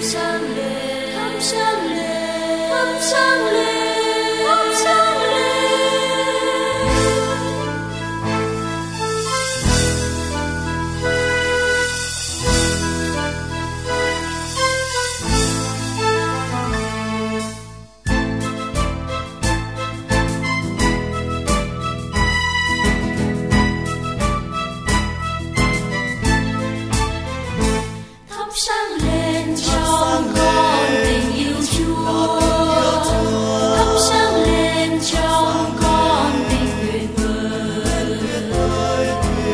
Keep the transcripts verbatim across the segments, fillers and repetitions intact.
sáng lên, thắp sáng lên, thắp sáng lên, thắp sáng lên. Thắp sáng lên trong con tình yêu Chúa, thắp sáng lên trong con tình tuyệt vời,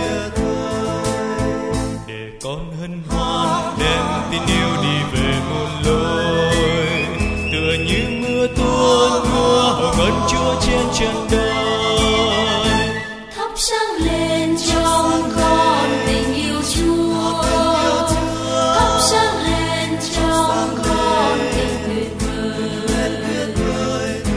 để con hân hoan đem tin yêu đi về muôn lối, tựa như mưa tuôn mưa hồng ơn Chúa trên trần đời. thắp sáng lên trong con tình yêu Chúa, thắp sáng lên trong con tình tuyệt vời,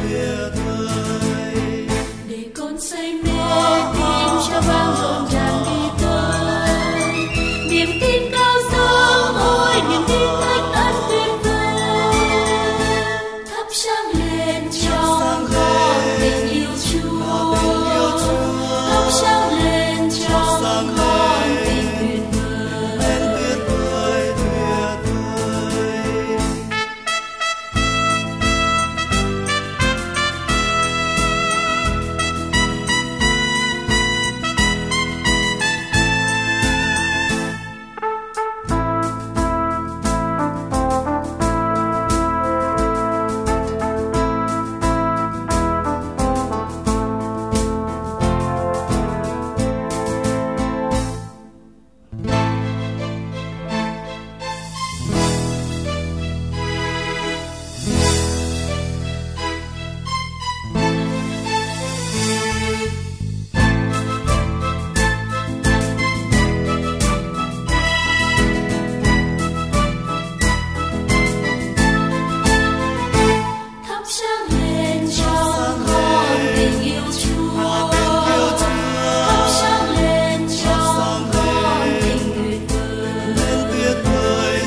để con say mê tim cho vang rộn ràng đi tới, niềm tin cao dâng ôi niềm tin thánh ân tuyệt vời. Thắp sáng lên trong con tình yêu Chúa, thắp sáng lên trong con tình tuyệt vời. Thắp sáng lên trong con tình yêu Chúa, thắp sáng lên trong con tình tuyệt vời.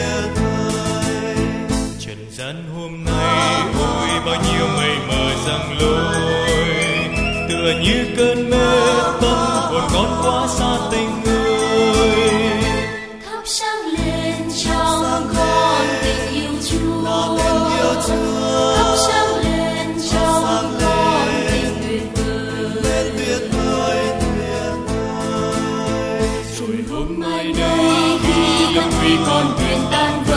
Trần gian hôm nay ôi bao nhiêu mây mờ giăng lối, tựa như cơn mê tâm hồn con quá xa tình người. Thắp sáng lên trong con tình yêu Chúa, thắp sáng lên trong con tình tuyệt vời. Rồi hôm nay đây khi con quy con thuyền tan